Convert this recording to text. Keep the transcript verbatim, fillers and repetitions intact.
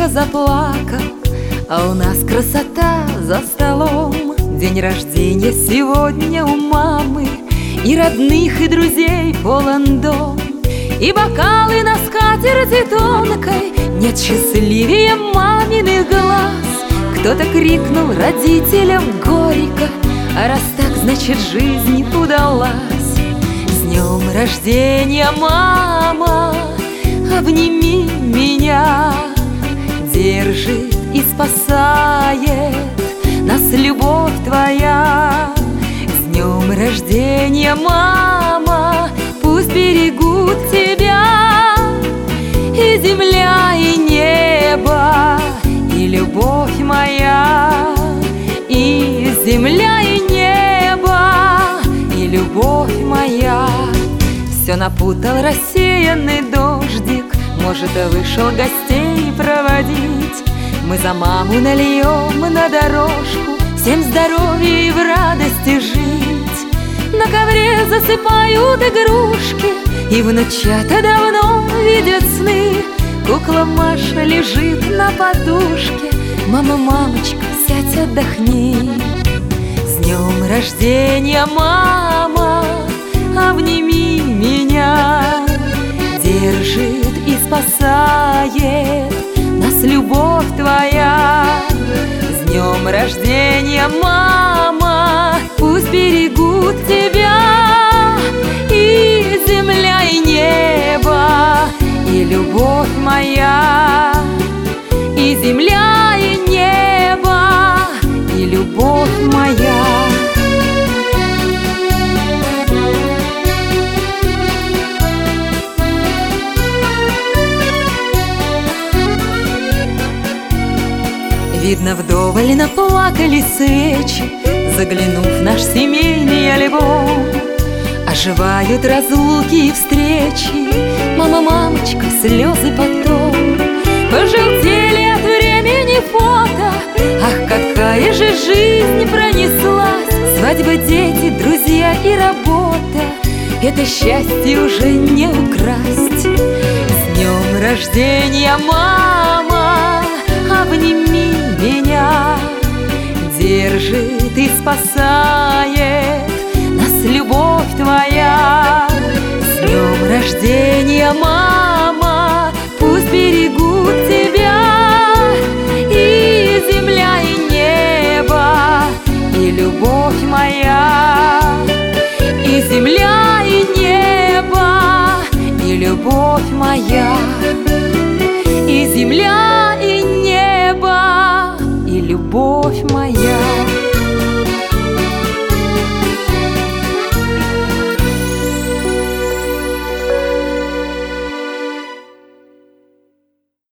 тихо заплакал, а у нас красота за столом. День рождения сегодня у мамы, и родных, и друзей полон дом, и бокалы на скатерти тонкой. Нет счастливее маминых глаз. Кто-то крикнул родителям горько: а раз так, значит, жизнь удалась. С днем рождения, мама, обними меня. Держит и спасает нас любовь твоя. С днем рождения, мама, пусть берегут тебя и земля, и небо, и любовь моя. И земля, и небо, и любовь моя. Все напутал рассеянный дождик, может, вышел гостей проводить. Мы за маму нальем на дорожку, всем здоровья и в радости жить. На ковре засыпают игрушки, и внучата давно видят сны. Кукла Маша лежит на подушке. Мама, мамочка, сядь, отдохни. С днем рождения, мама, обними меня. Держит и спасает нас любовь твоя. С днем рождения, мама, пусть берегут тебя и земля, и небо, и любовь моя. И земля, и небо, и любовь моя. Видно, вдоволь наплакали свечи, заглянув в наш семейный альбом. Оживают разлуки и встречи, мама, мамочка, слезы потом. Пожелтели от времени фото, ах, какая же жизнь пронеслась. Свадьба, дети, друзья и работа, это счастье уже не украсть. С днем рождения, мама, обними меня. Держит и спасает нас любовь твоя. С днем рождения, мама.